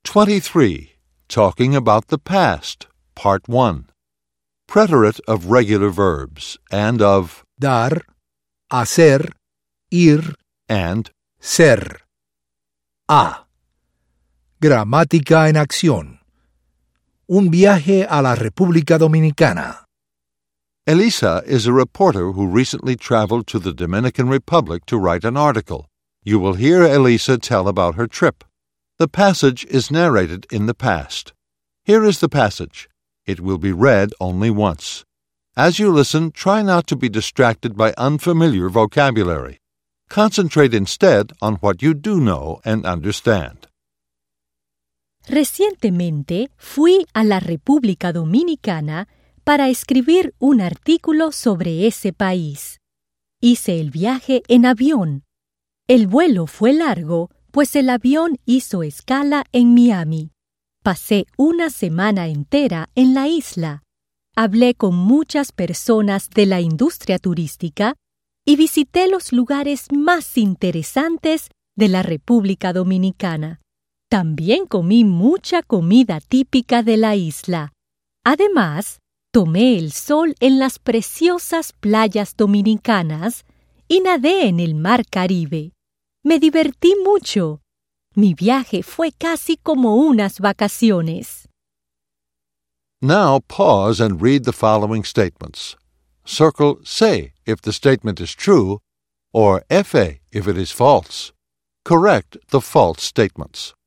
23. Talking about the past, Part 1. Preterite of regular verbs and of dar, hacer, ir, and ser. A. Gramática en acción. Un viaje a la República Dominicana. Elisa is a reporter who recently traveled to the Dominican Republic to write an article. You will hear Elisa tell about her trip. The passage is narrated in the past. Here is the passage. It will be read only once. As you listen, try not to be distracted by unfamiliar vocabulary. Concentrate instead on what you do know and understand. Recientemente fui a la República Dominicana para escribir un artículo sobre ese país. Hice el viaje en avión. El vuelo fue largo, pues el avión hizo escala en Miami. Pasé una semana entera en la isla. Hablé con muchas personas de la industria turística y visité los lugares más interesantes de la República Dominicana. También comí mucha comida típica de la isla. Además, tomé el sol en las preciosas playas dominicanas y nadé en el mar Caribe. Me divertí mucho. Mi viaje fue casi como unas vacaciones. Now pause and read the following statements. Circle sé if the statement is true or F if it is false. Correct the false statements.